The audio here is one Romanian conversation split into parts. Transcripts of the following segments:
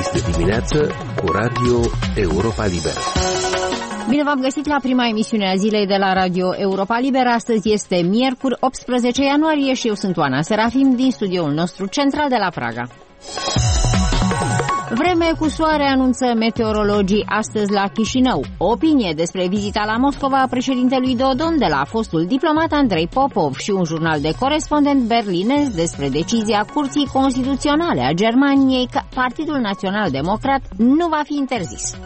Este dimineață cu Radio Europa Liberă. Bine v-am găsit la prima emisiune a zilei de la Radio Europa Liberă. Astăzi este miercuri, 18 ianuarie și eu sunt Oana Serafim din studioul nostru central de la Praga. Vreme cu soare anunță meteorologii astăzi la Chișinău. O opinie despre vizita la Moscova a președintelui Dodon de la fostul diplomat Andrei Popov și un jurnal de corespondent berlinez despre decizia Curții Constituționale a Germaniei că Partidul Național Democrat nu va fi interzis.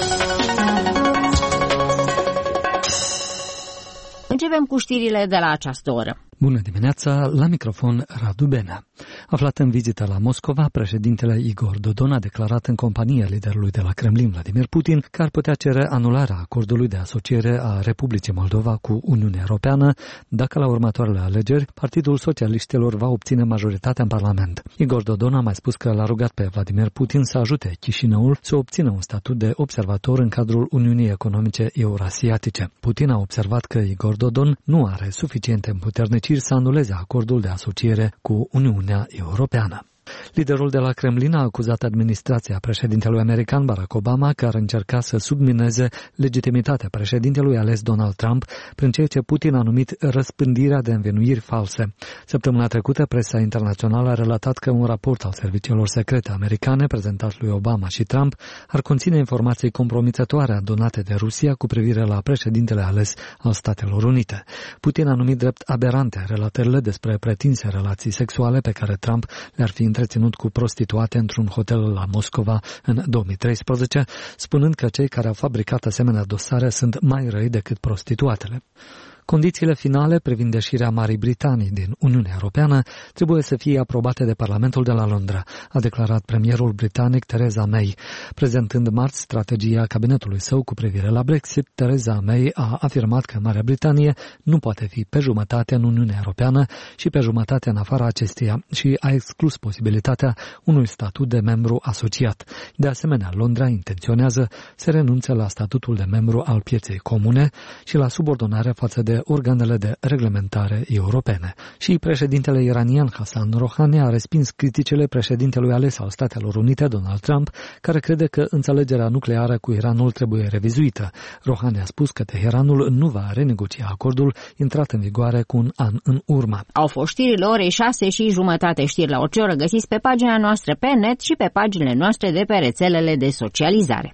Începem cu știrile de la această oră. Bună dimineața, la microfon Radu Benea. Aflat în vizită la Moscova, președintele Igor Dodon a declarat în compania liderului de la Kremlin, Vladimir Putin, că ar putea cere anularea acordului de asociere a Republicii Moldova cu Uniunea Europeană dacă la următoarele alegeri Partidul Socialiștilor va obține majoritatea în Parlament. Igor Dodon a mai spus că l-a rugat pe Vladimir Putin să ajute Chișinăul să obțină un statut de observator în cadrul Uniunii Economice Eurasiatice. Putin a observat că Igor Dodon nu are suficiente împuternicieri să anuleze acordul de asociere cu Uniunea Europeană. Liderul de la Kremlin a acuzat administrația președintelui american Barack Obama că ar încerca să submineze legitimitatea președintelui ales Donald Trump prin ceea ce Putin a numit răspândirea de învinuiri false. Săptămâna trecută, presa internațională a relatat că un raport al serviciilor secrete americane prezentat lui Obama și Trump ar conține informații compromițătoare adunate de Rusia cu privire la președintele ales al Statelor Unite. Putin a numit drept aberante relatările despre pretinse relații sexuale pe care Trump le-ar fi întreținut cu prostituate într-un hotel la Moscova în 2013, spunând că cei care au fabricat asemenea dosare sunt mai răi decât prostituatele. Condițiile finale privind ieșirea Marii Britanii din Uniunea Europeană trebuie să fie aprobate de Parlamentul de la Londra, a declarat premierul britanic Theresa May. Prezentând marți strategia cabinetului său cu privire la Brexit, Theresa May a afirmat că Marea Britanie nu poate fi pe jumătate în Uniunea Europeană și pe jumătate în afara acesteia și a exclus posibilitatea unui statut de membru asociat. De asemenea, Londra intenționează să renunțe la statutul de membru al pieței comune și la subordonare față de organele de reglementare europene. Și președintele iranian Hassan Rouhani a respins criticile președintelui ales al Statelor Unite, Donald Trump, care crede că înțelegerea nucleară cu Iranul trebuie revizuită. Rouhani a spus că Teheranul nu va renegocia acordul intrat în vigoare cu un an în urmă. Au fost știrile orei 6:30, știri la orice oră găsiți pe pagina noastră pe net și pe paginile noastre de pe rețelele de socializare.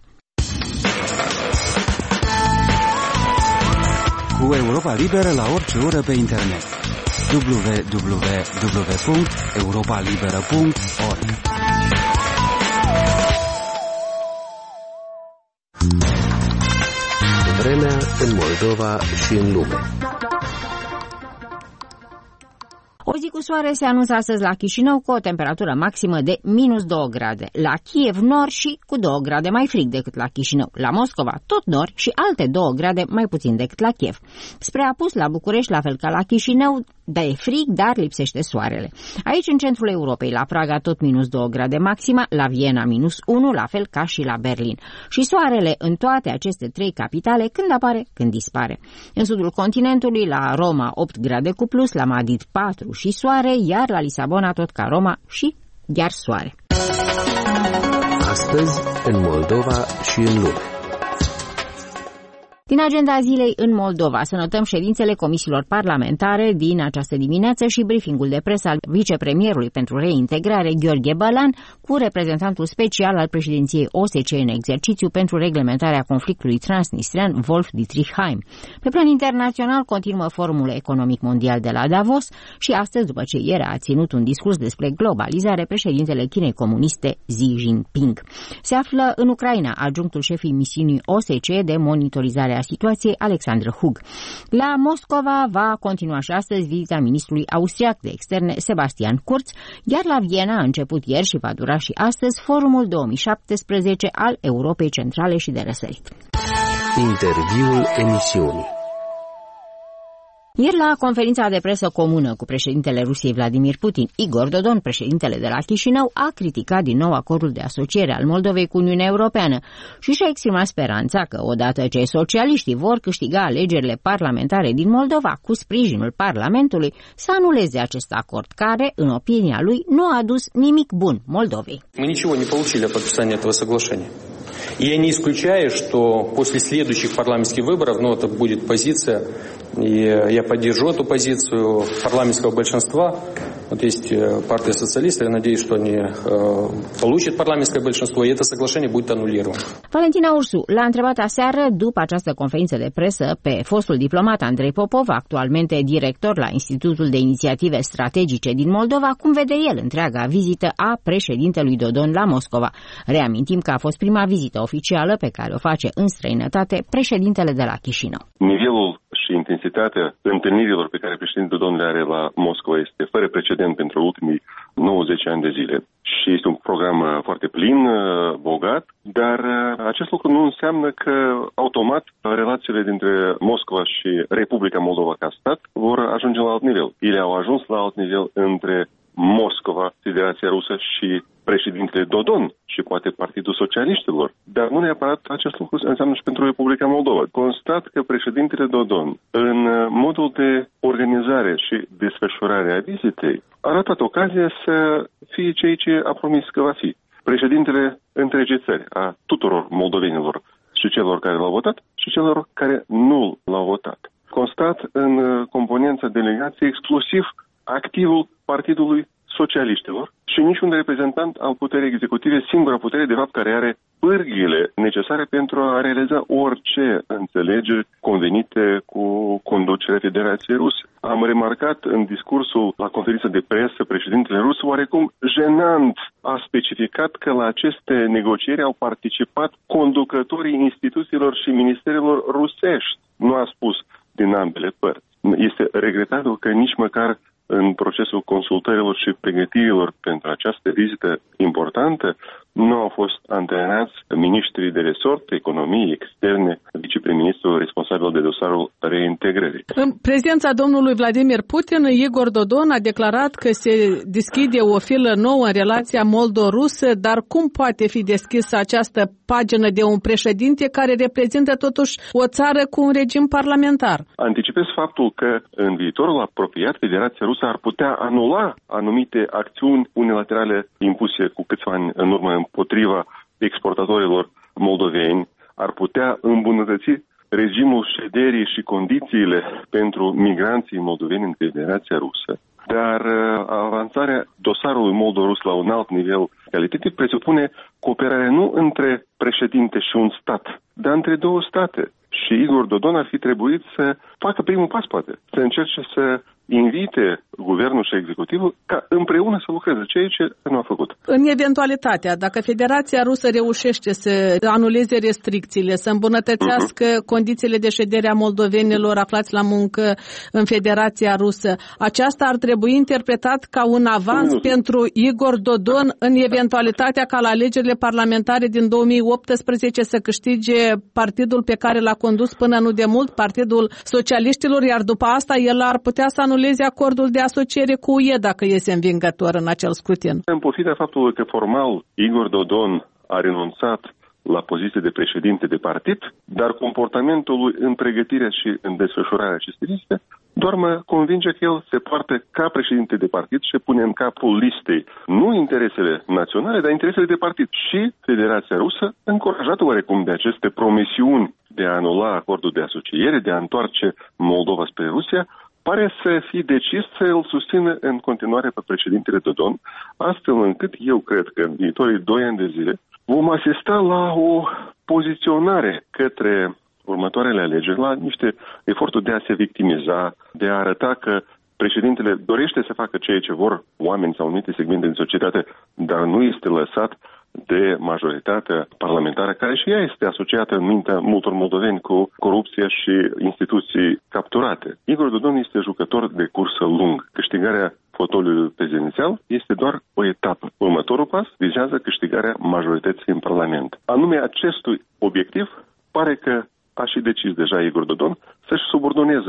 Cu Europa Liberă la orice oră pe internet. www.europalibera.org. Vremea în Moldova și în lume. O zi cu soare se anunță astăzi la Chișinău cu o temperatură maximă de -2 grade. La Kiev nor și cu 2 grade mai frig decât la Chișinău. La Moscova tot nor și alte 2 grade mai puțin decât la Kiev. Spre apus la București, la fel ca la Chișinău, e frig, dar lipsește soarele. Aici, în centrul Europei, la Praga tot -2 grade maxima, la Viena -1, la fel ca și la Berlin. Și soarele în toate aceste 3 capitale, când apare, când dispare. În sudul continentului, la Roma 8 grade cu plus, la Madrid 4 și soare, iar la Lisabona tot ca Roma și iar soare. Astăzi, în Moldova și în lume. Din agenda zilei în Moldova să notăm ședințele comisiilor parlamentare din această dimineață și briefingul de presă al vicepremierului pentru reintegrare Gheorghe Bălan cu reprezentantul special al președinției OSCE în exercițiu pentru reglementarea conflictului transnistrian Wolf Dietrich Heim. Pe plan internațional continuă Forumul Economic Mondial de la Davos și astăzi, după ce ieri a ținut un discurs despre globalizare, președintele Chinei comuniste Xi Jinping. Se află în Ucraina adjunctul șefii misiunii OSCE de monitorizare a situației, Alexandru Hug. La Moscova va continua și astăzi vizita ministrului austriac de externe, Sebastian Kurz, iar la Viena a început ieri și va dura și astăzi Forumul 2017 al Europei Centrale și de Răsărit. Interviul emisiunii. Ieri la conferința de presă comună cu președintele Rusiei Vladimir Putin, Igor Dodon, președintele de la Chișinău, a criticat din nou acordul de asociere al Moldovei cu Uniunea Europeană și și-a exprimat speranța că, odată ce socialiștii vor câștiga alegerile parlamentare din Moldova cu sprijinul Parlamentului, să anuleze acest acord, care, în opinia lui, nu a adus nimic bun Moldovei. Мы ничего не получили от подписания этого соглашения. Я не исключаю, что после следующих парламентских выборов, это будет позиция, и я поддержу эту позицию парламентского большинства. Вот есть партия социалистов, я надеюсь, что они получат парламентское большинство, и это соглашение будет аннулировано. Valentina Ursu l-a întrebat aseară, după această conferință de presă, pe fostul diplomat Andrei Popov, actualmente director la Institutul de Inițiative Strategice din Moldova, cum vede el întreaga vizită a președintelui Dodon la Moscova. Reamintim că a fost prima vizită oficială pe care o face în străinătate președintele de la Chișinău. Nivelul și intensitatea întâlnirilor pe care președintele Dodon le are la Moscova este fără precedent pentru ultimii 90 ani de zile. Și este un program foarte plin, bogat, dar acest lucru nu înseamnă că automat relațiile dintre Moscova și Republica Moldova ca stat vor ajunge la alt nivel. Ele au ajuns la alt nivel între Moscova, Federația Rusă și președintele Dodon și poate Partidul Socialiștilor. Dar nu neapărat acest lucru înseamnă și pentru Republica Moldova. Constat că președintele Dodon, în modul de organizare și desfășurare a vizitei, a ratat ocazia să fie ceea ce a promis că va fi. Președintele întregii țări, a tuturor moldovenilor și celor care l-au votat și celor care nu l-au votat. Constat în componența delegației exclusiv activul Partidului Socialiștilor și niciun reprezentant al puterii executive, singura putere, de fapt, care are pârghiile necesare pentru a realiza orice înțelegeri convenite cu conducerea Federației Ruse. Am remarcat în discursul la conferința de presă președintele rus oarecum jenant a specificat că la aceste negocieri au participat conducătorii instituțiilor și ministerelor rusești. Nu a spus din ambele părți. Este regretabil că nici măcar în procesul consultărilor și pregătirilor pentru această vizită importantă nu au fost antrenați miniștrii de resort, economie, externe, viceprim-ministrul responsabil de dosarul reintegrării. În prezența domnului Vladimir Putin, Igor Dodon a declarat că se deschide o filă nouă în relația moldo-rusă, dar cum poate fi deschisă această pagină de un președinte care reprezintă totuși o țară cu un regim parlamentar? Anticipez faptul că în viitorul apropiat Federația Rusă ar putea anula anumite acțiuni unilaterale impuse cu câțiva ani în urmă împotriva exportatorilor moldoveni, ar putea îmbunătăți regimul șederii și condițiile pentru migranții moldoveni în Federația Rusă. Dar avansarea dosarului moldo-rus la un alt nivel calitativ presupune cooperare nu între președinte și un stat, dar între două state. Și Igor Dodon ar fi trebuit să facă primul pas, poate, să încerce să invite guvernul și executivul ca împreună să lucreze, ceea ce nu a făcut. În eventualitatea, dacă Federația Rusă reușește să anuleze restricțiile, să îmbunătățească condițiile de ședere a moldovenilor aflați la muncă în Federația Rusă, aceasta ar trebui interpretat ca un avans pentru Igor Dodon în eventualitatea ca la alegerile parlamentare din 2018 să câștige partidul pe care l-a condus până nu de mult, Partidul Socialiștilor, iar după asta el ar putea să anuleze acordul de asociere cu UE dacă iese învingător în acel scrutin. În pofida faptului că formal Igor Dodon a renunțat la poziție de președinte de partid, dar comportamentul lui în pregătirea și în desfășurarea acestei liste doar mă convinge că el se poartă ca președinte de partid și pune în capul listei nu interesele naționale, dar interesele de partid. Și Federația Rusă, încurajată oarecum de aceste promisiuni de a anula acordul de asociere, de a întoarce Moldova spre Rusia, pare să fie decis să îl susțină în continuare pe președintele Dodon, astfel încât eu cred că în viitorii 2 ani de zile vom asista la o poziționare către următoarele alegeri, la niște eforturi de a se victimiza, de a arăta că președintele dorește să facă ceea ce vor oameni sau anumite segmente din societate, dar nu este lăsat de majoritatea parlamentară, care și ea este asociată în mintea multor moldoveni cu corupția și instituții capturate. Igor Dodon este jucător de cursă lung. Câștigarea fotoliului prezidențial este doar o etapă. Următorul pas vizează câștigarea majorității în Parlament. Anume acestui obiectiv pare că a și decis deja Igor Dodon să-și subordoneze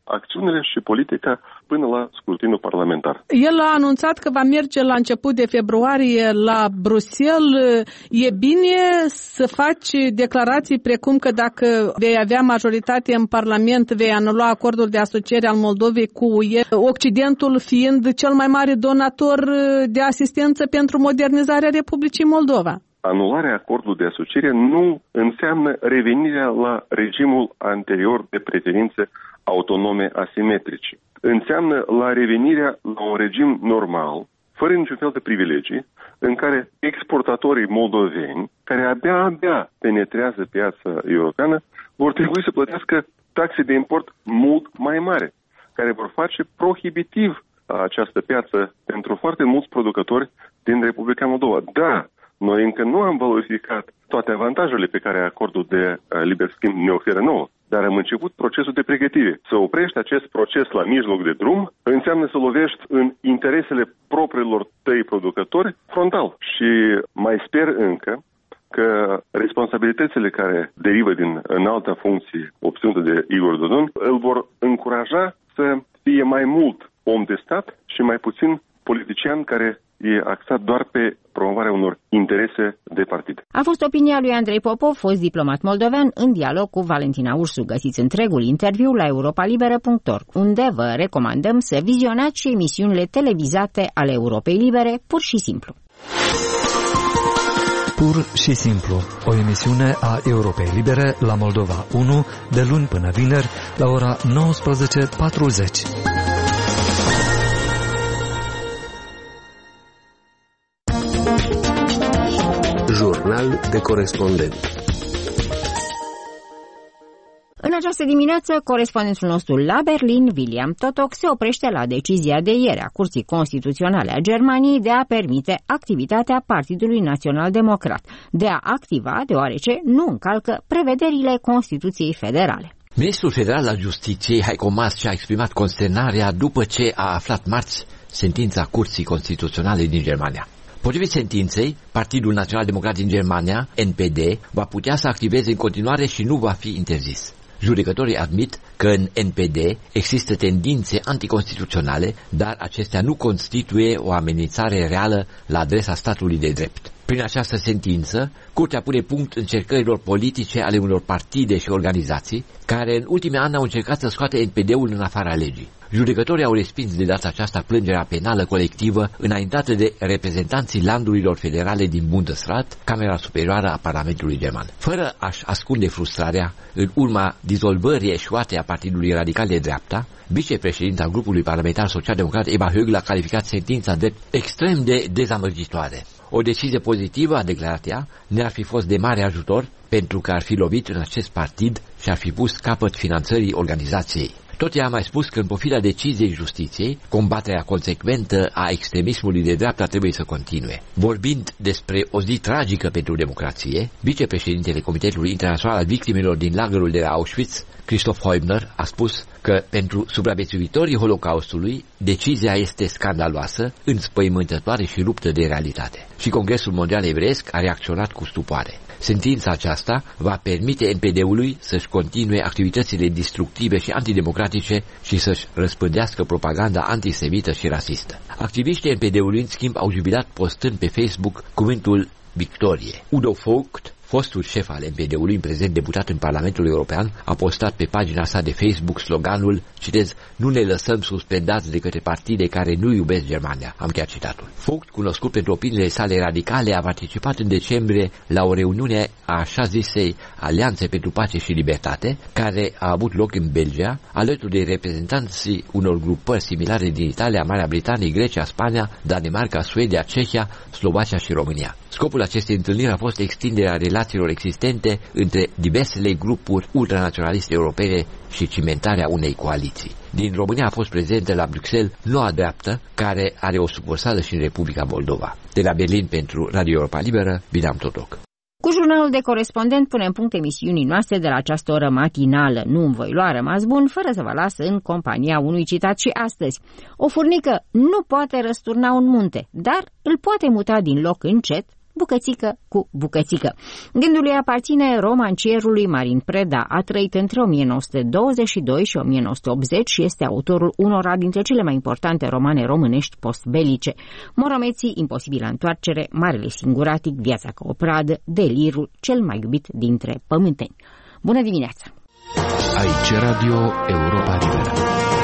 acțiunile și politica până la scrutinul parlamentar. El a anunțat că va merge la început de februarie la Bruxelles. E bine să faci declarații precum că dacă vei avea majoritate în Parlament, vei anula acordul de asociere al Moldovei cu UE, Occidentul fiind cel mai mare donator de asistență pentru modernizarea Republicii Moldova. Anularea acordului de asociere nu înseamnă revenirea la regimul anterior de preferințe autonome asimetrice. Înseamnă la revenirea la un regim normal, fără niciun fel de privilegii, în care exportatorii moldoveni, care abia penetrează piața europeană, vor trebui să plătească taxe de import mult mai mari, care vor face prohibitiv această piață pentru foarte mulți producători din Republica Moldova. Da, noi încă nu am valorificat toate avantajele pe care acordul de liber schimb ne oferă nouă, dar am început procesul de pregătire. Să oprești acest proces la mijloc de drum înseamnă să lovești în interesele propriilor tăi producători frontal. Și mai sper încă că responsabilitățile care derivă din înalta funcție obținută de Igor Dodon îl vor încuraja să fie mai mult om de stat și mai puțin politician care e axat doar pe promovarea unor interese de partid. A fost opinia lui Andrei Popov, fost diplomat moldovean, în dialog cu Valentina Ursu. Găsiți întregul interviu la europalibera.org, unde vă recomandăm să vizionați și emisiunile televizate ale Europei Libere, pur și simplu. Pur și simplu, o emisiune a Europei Libere la Moldova 1, de luni până vineri, la ora 19:40. Jurnal de corespondent. În această dimineață, corespondentul nostru la Berlin, William Totok, se oprește la decizia de ieri a Curții Constituționale a Germaniei de a permite activitatea Partidului Național Democrat, de a activa, deoarece nu încalcă prevederile Constituției Federale. Ministrul Federal al Justiției, Heiko Maas, și-a exprimat consternarea după ce a aflat marți sentința Curții Constituționale din Germania. Potrivit sentinței, Partidul Național Democrat din Germania, NPD, va putea să activeze în continuare și nu va fi interzis. Judecătorii admit că în NPD există tendințe anticonstituționale, dar acestea nu constituie o amenințare reală la adresa statului de drept. Prin această sentință, Curtea pune punct încercărilor politice ale unor partide și organizații care în ultimii ani au încercat să scoate NPD-ul în afara legii. Judecătorii au respins de data aceasta plângerea penală colectivă înaintată de reprezentanții landurilor federale din Bundesrat, Camera Superioară a Parlamentului German. Fără a-și ascunde frustrarea în urma dizolvării eșuate a Partidului Radical de Dreapta, vicepreședinta grupului parlamentar social-democrat Eva Högl a calificat sentința de extrem de dezamăgitoare. O decizie pozitivă, a declarat ea, ne-ar fi fost de mare ajutor pentru că ar fi lovit în acest partid și ar fi pus capăt finanțării organizației. Tot ea a mai spus că în pofida deciziei justiției, combaterea consecventă a extremismului de dreapta trebuie să continue. Vorbind despre o zi tragică pentru democrație, vicepreședintele Comitetului Internațional al Victimelor din lagărul de la Auschwitz, Christoph Heubner, a spus că pentru supraviețuitorii Holocaustului, decizia este scandaloasă, înspăimântătoare și ruptă de realitate. Și Congresul Mondial Evreiesc a reacționat cu stupoare. Sentința aceasta va permite NPD-ului să-și continue activitățile destructive și antidemocratice și să-și răspândească propaganda antisemită și rasistă. Activiștii NPD-ului, în schimb, au jubilat postând pe Facebook cuvântul victorie. Udo Vogt, fostul șef al NPD-ului, în prezent deputat în Parlamentul European, a postat pe pagina sa de Facebook sloganul, citez, nu ne lăsăm suspendați de către partide care nu iubesc Germania. Am chiar citatul. Vogt, cunoscut pentru opiniile sale radicale, a participat în decembrie la o reuniune a așa zisei Alianțe pentru Pace și Libertate, care a avut loc în Belgia, alături de reprezentanții unor grupări similare din Italia, Marea Britanie, Grecia, Spania, Danemarca, Suedia, Cehia, Slovacia și România. Scopul acestei întâlniri a fost extinderea relațiilor existente între diversele grupuri ultranaționaliste europene și cimentarea unei coaliții. Din România a fost prezentă la Bruxelles Noua Dreaptă, care are o sucursală și în Republica Moldova. De la Berlin pentru Radio Europa Liberă, William Totok. Cu jurnalul de corespondent punem punct emisiunii noastre de la această oră matinală. Nu-mi voi lua rămas bun fără să vă las în compania unui citat și astăzi. O furnică nu poate răsturna un munte, dar îl poate muta din loc încet bucățică cu bucățică. Gândul lui aparține romancierului Marin Preda. A trăit între 1922 și 1980 și este autorul unora dintre cele mai importante romane românești postbelice: Moromeții, Imposibilă întoarcere, Marele singuratic, Viața ca o pradă, Delirul, Cel mai iubit dintre pământeni. Bună dimineața! Aici Radio Europa Liberă.